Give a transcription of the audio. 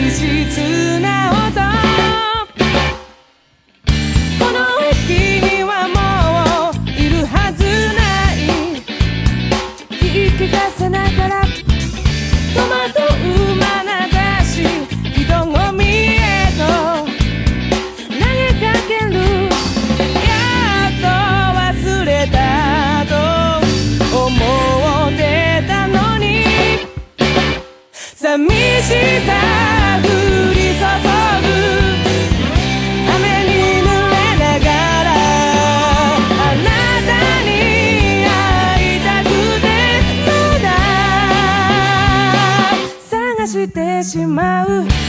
実な音、この駅にはもういるはずない、言い聞かせながら戸惑う眼差し、人混みへと投げかける、やっと忘れたと思ってたのに、寂しさ降り注ぐ、雨に濡れながらあなたに会いたくてまだ探してしまう。